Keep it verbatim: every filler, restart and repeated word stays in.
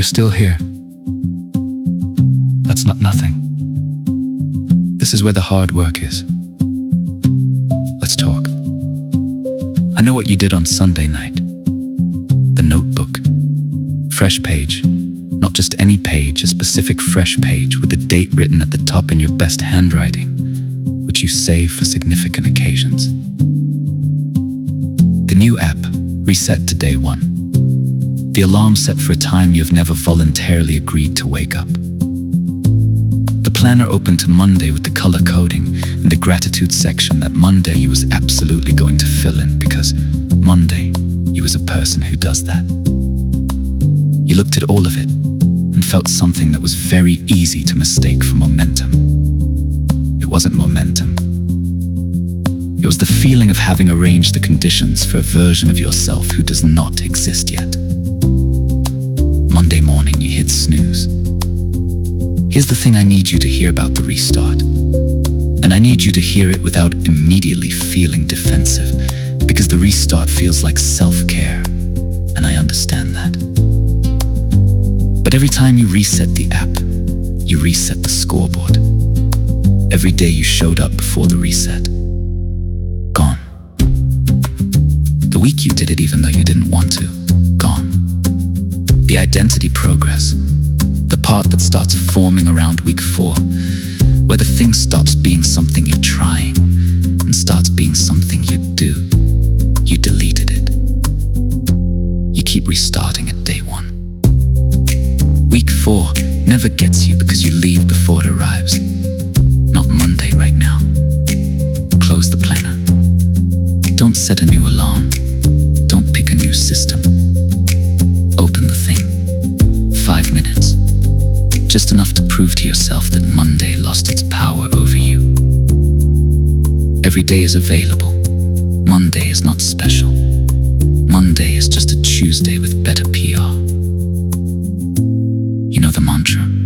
You're still here. That's not nothing. This is where the hard work is. Let's talk. I know what you did on Sunday night. The notebook. Fresh page. Not just any page, a specific fresh page with the date written at the top in your best handwriting, which you save for significant occasions. The new app, reset to day one. The alarm set for a time you've never voluntarily agreed to wake up. The planner open to Monday with the color coding and the gratitude section that Monday you was absolutely going to fill in because Monday you was a person who does that. You looked at all of it and felt something that was very easy to mistake for momentum. It wasn't momentum. It was the feeling of having arranged the conditions for a version of yourself who does not exist yet. Monday morning, you hit snooze. Here's the thing I need you to hear about the restart. And I need you to hear it without immediately feeling defensive, because the restart feels like self-care, and I understand that. But every time you reset the app, you reset the scoreboard. Every day you showed up before the reset. Gone. The week you did it even though you didn't want to. Gone. The identity progress. The part that starts forming around week four, where the thing stops being something you're trying and starts being something you do. You deleted it. You keep restarting at day one. Week four never gets you because you leave before it arrives. Not Monday right now. Close the planner. Don't set a new alarm. Don't pick a new system. Open the thing. Five minutes. Just enough to prove to yourself that Monday lost its power over you. Every day is available. Monday is not special. Monday is just a Tuesday with better P R. You know the mantra.